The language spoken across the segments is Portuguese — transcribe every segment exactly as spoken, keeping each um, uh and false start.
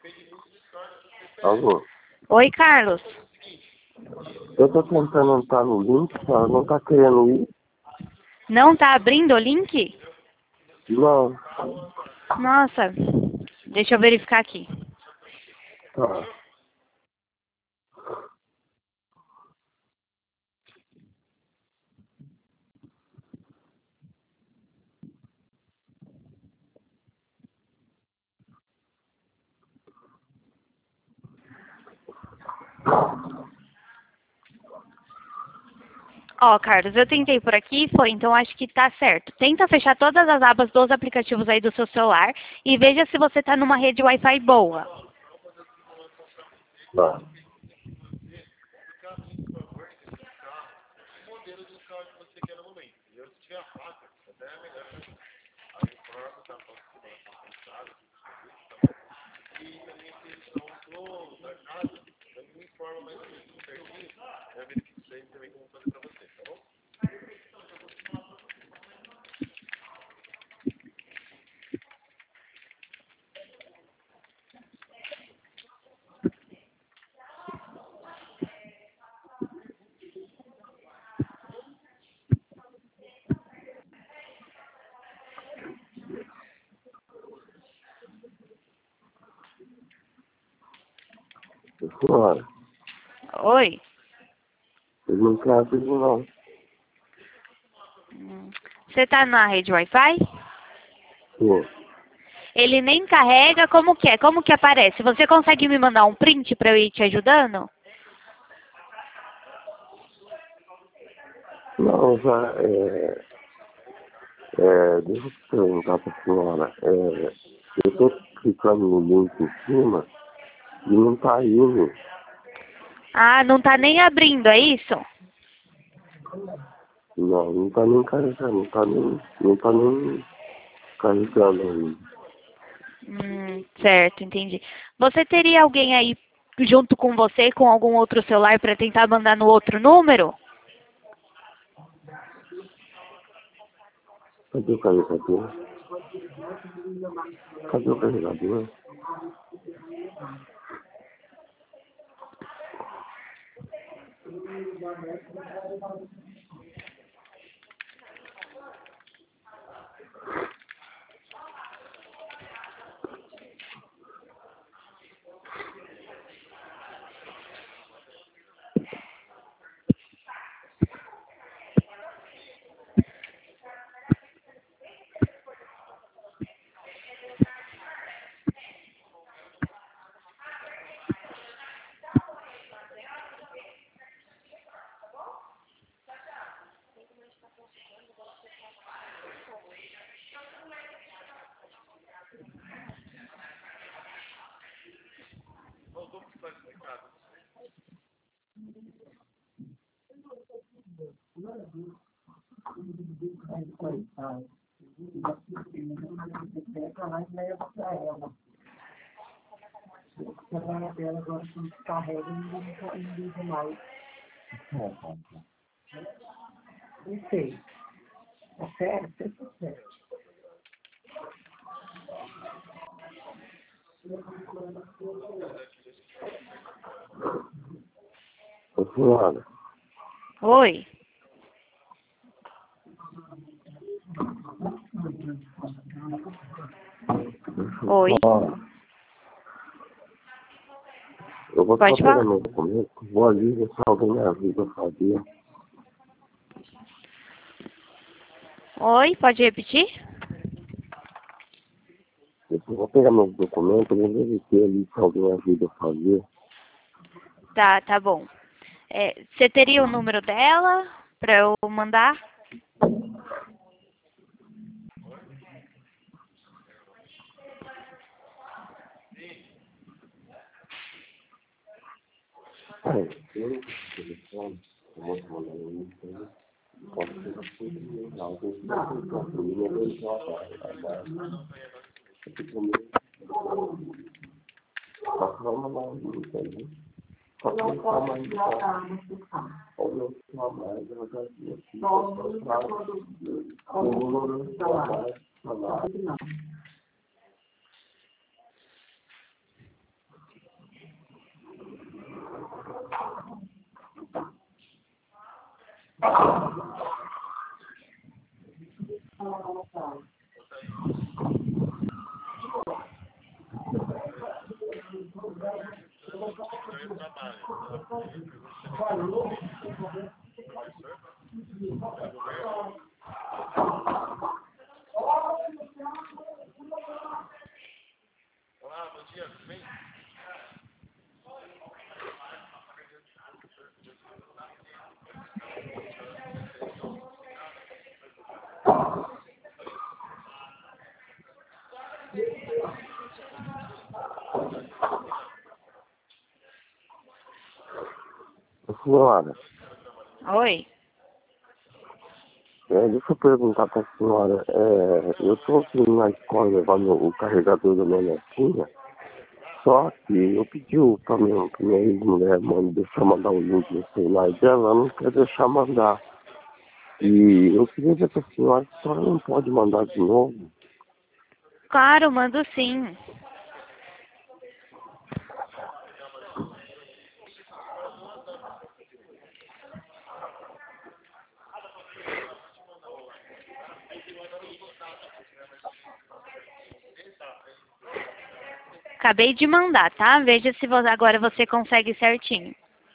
Alô? Oi, Carlos. Eu tô tentando entrar no link, ela não tá querendo ir. Não tá abrindo o link? Não. Nossa, deixa eu verificar aqui. Tá. Ó, Carlos, eu tentei por aqui, foi, então acho que tá certo. Tenta fechar todas as abas dos aplicativos aí do seu celular e veja se você tá numa rede Wi-Fi boa. Tá. Senhora, Oi? eu não quero abrir não. Hum, Você tá na rede Wi-Fi? Pô, Ele nem carrega, como que é? Como que aparece? Você consegue me mandar um print pra eu ir te ajudando? não, já, é... É, deixa eu te perguntar pra senhora. É, eu tô clicando no link em cima e não tá indo. Ah, não tá nem abrindo, é isso? Não, não tá nem carregando, não tá nem, não tá nem carregando ainda. Hum, certo, entendi. Você teria alguém aí junto com você com algum outro celular para tentar mandar no outro número? Cadê o carregador? Cadê o carregador? Ô, senhora, Oi? Oi? ó, eu vou só Pode pegar falar? meu documento, vou ali ver se alguém me ajuda a fazer. Oi, pode repetir? Eu vou pegar meus documentos, vou verificar ali se alguém me ajuda a fazer. Tá, tá bom. É, você teria o número dela para eu mandar? É, eu não tenho telefone, eu vou te mandar no link aí. Pode ser que seja legal, eu tenho que dar um controle, eu vou já agora. Só que vamos lá, não tem. Só que não tá mais ou não tá mais, eu já vi aqui. O número não tá mais, tá lá. Senhora, Oi. é, deixa eu perguntar para a senhora, é, eu estou aqui na escola levando o carregador da minha netinha, só que eu pedi para minha, pra minha ex-mulher, mano, deixar mandar o link no celular dela, ela não quer deixar mandar. E eu queria dizer para a senhora que a senhora não pode mandar de novo. Claro, mando sim. Acabei de mandar, tá? Veja se você, agora você consegue certinho.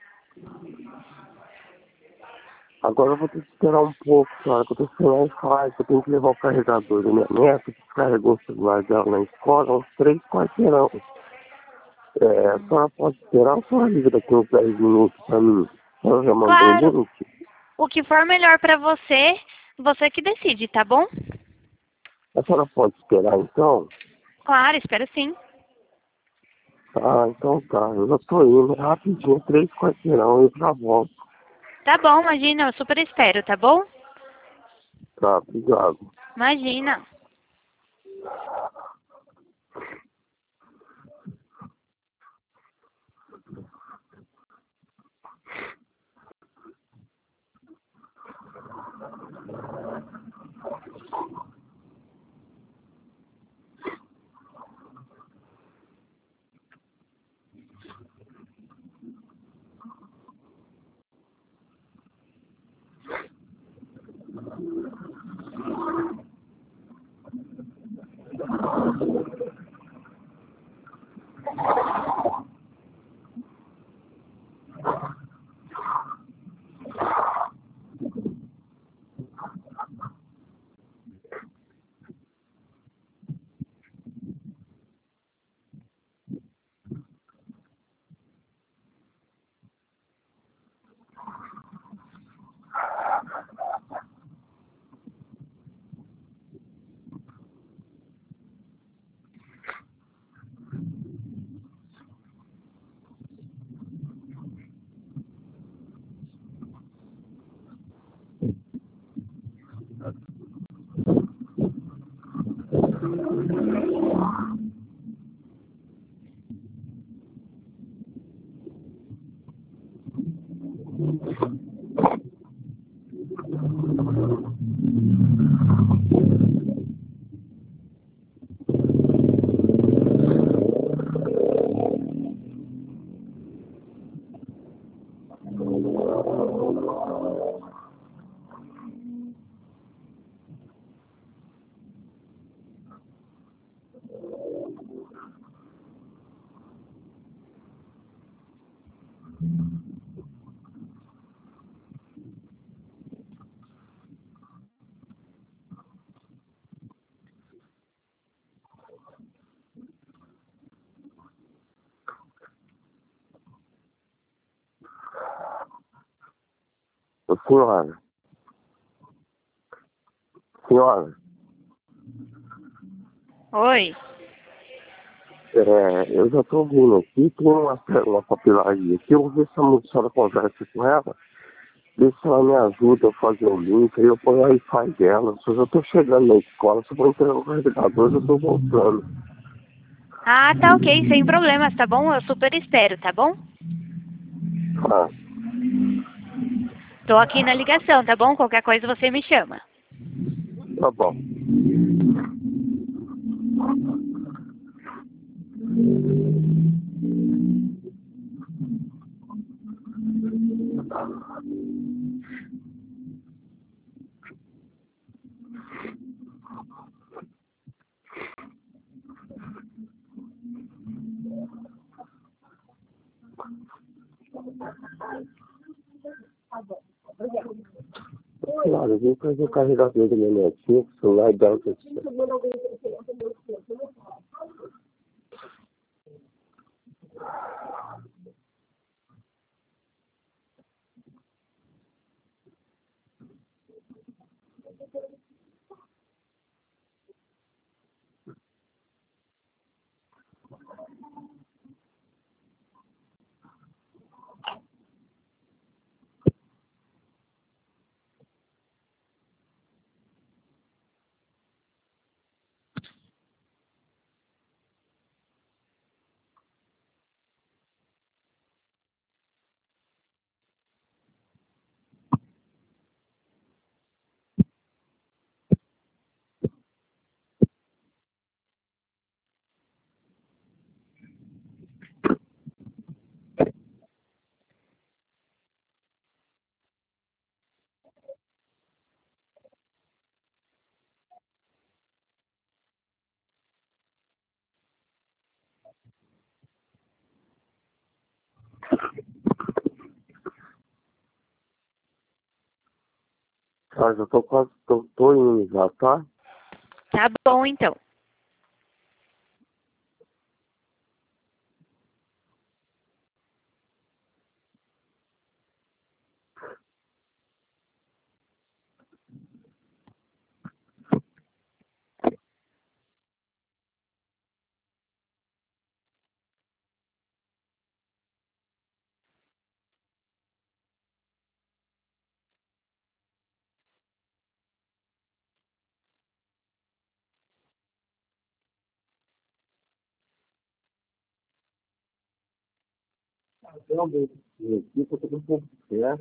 Agora eu vou ter que esperar um pouco, senhora, que eu estou sem Wi-Fi, que eu tenho que levar o carregador da minha neta, que descarregou o celular dela na escola, uns três quarteirão. É, a senhora pode esperar ou a senhora liga daqui uns dez minutos para mim? A senhora já mandou o Claro. link? O que for melhor pra você, você que decide, tá bom? A senhora pode esperar então? Claro, espero sim. Ah, então tá. Eu já tô indo rapidinho, três quarteirão e já volto. Tá bom, imagina, eu super espero, tá bom? Tá, obrigado. Imagina. Ô, senhora. Senhora. Oi. É, eu já tô vindo aqui, tem uma, uma papelaria aqui, eu vou ver se a moça- a senhora conversa com ela, ver se ela me ajuda a fazer o link, aí eu ponho o Wi-Fi dela. Se eu já tô chegando na escola, se eu vou entregar o carregador, eu já tô voltando. Ah, tá ok, sem problemas, tá bom? Eu super espero, tá bom? Ah, Tô aqui na ligação, tá bom? Qualquer coisa você me chama. tá bom. Cara, eu vim fazer o carregador do meu netinho, com o celular dela que eu tinha. Cara, já tô quase, tô, tô indo já, tá? Tá bom, então. Realmente, aqui tá tudo um pouco certo.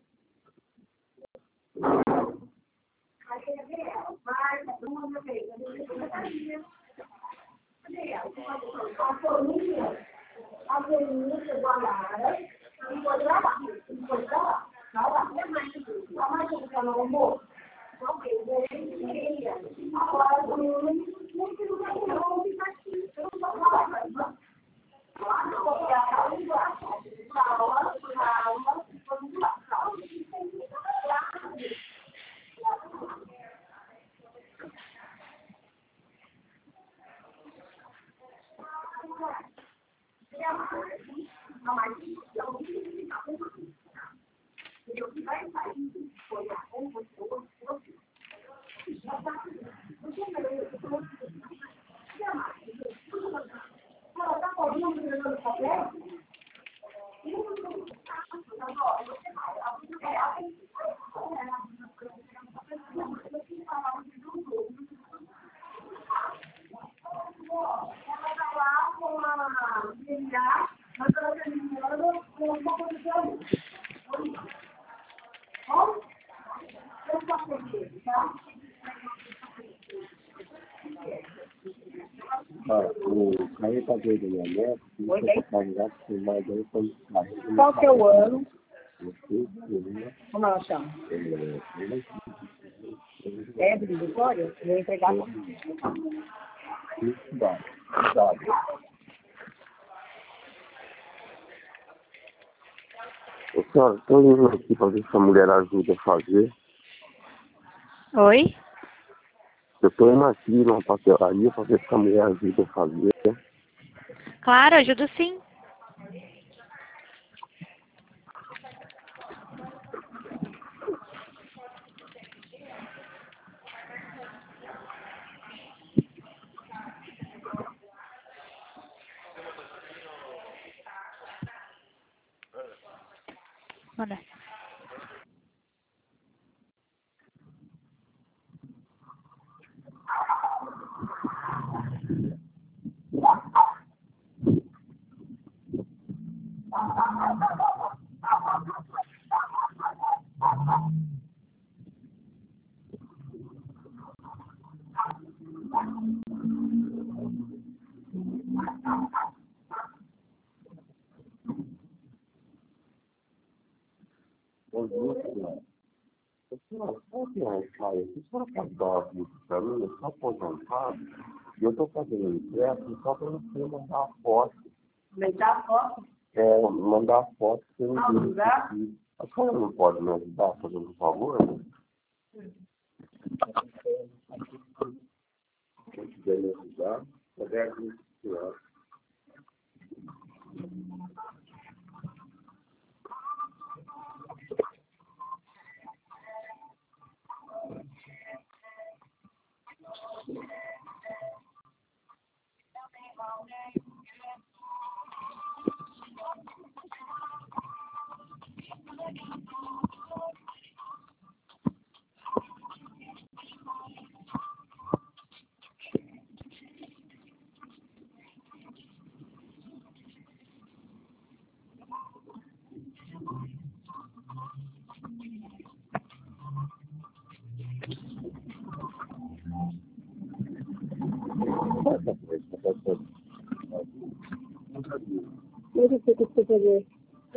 Ah, o carregador do meu neto, Oi, eu tô carregado com mais aí quando carrega. Qual que é o ano? Eu sei que, né? Como ela chama? É, ele É do Vitória? Vou entregar. Isso dá, sabe? Ô, senhora, tô indo aqui pra ver se a mulher ajuda a fazer. Oi? Eu tô indo aqui numa papelaria pra ver se a mulher ajuda a fazer. Claro, ajudo sim. Manda. Bom dia, senhora. Ô, senhora, qual que é a cara? Se a senhora pode dar uma dica pra mim, eu sou aposentado e eu tô fazendo empréstimo só pra você mandar a foto. Me dá foto? É, mandar a foto que eu Ah, não lugar? A senhora não pode me ajudar, fazendo um favor? Se quiser me ajudar, pode ajudar. Eu não sei o que você fazer.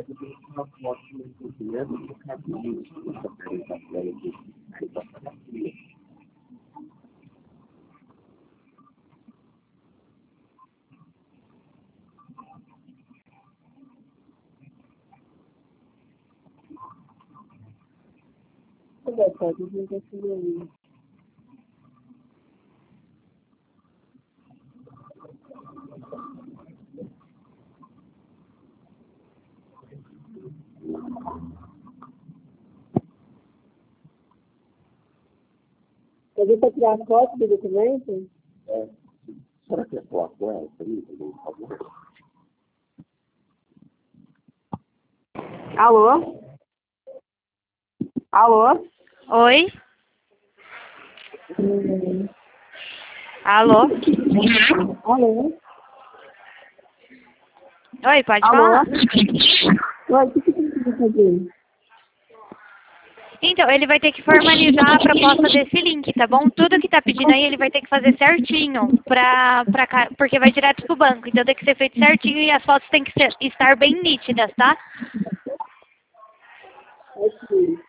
Cadê, Pode? Não tem que ver. Cadê para tirar foto do documento? É. Será que é falar com ela? Por favor? Alô? Alô? Oi? Hum. Alô? Alô? Oi, pode Alô? falar? Oi, o que você precisa fazer? Então, ele vai ter que formalizar a proposta desse link, tá bom? Tudo que tá pedindo aí, ele vai ter que fazer certinho, pra, pra, cá- porque vai direto pro banco. Então tem que ser feito certinho e as fotos têm que ser, estar bem nítidas, tá? Aqui.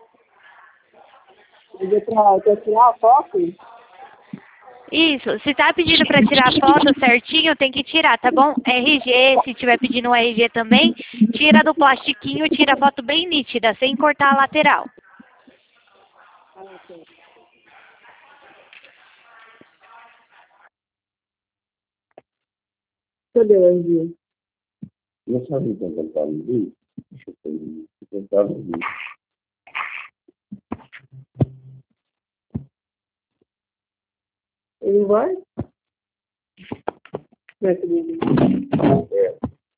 Pedir pra pra tirar a foto? Isso, se tá pedindo pra tirar a foto certinho, tem que tirar, tá bom? R G, se tiver pedindo um R G também, tira do plastiquinho, tira a foto bem nítida, sem cortar a lateral. Ah, ok. Cadê o envio? Não sabe tentar ouvir? Deixa eu tentar ouvir. Ele vai? Vai, querido. É.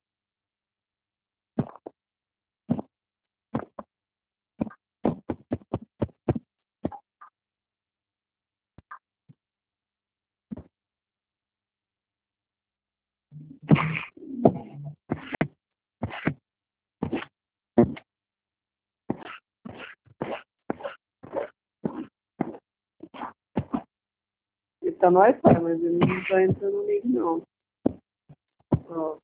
Ele tá no Wi-Fi, mas ele não tá entrando no link, não. Ó.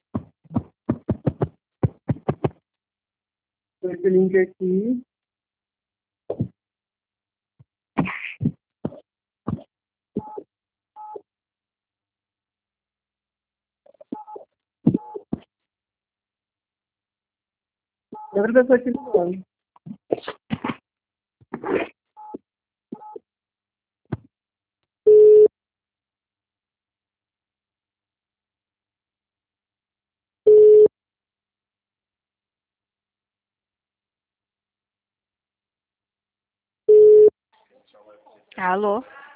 Esse link aqui. Outra pessoa aqui do lado. Alô?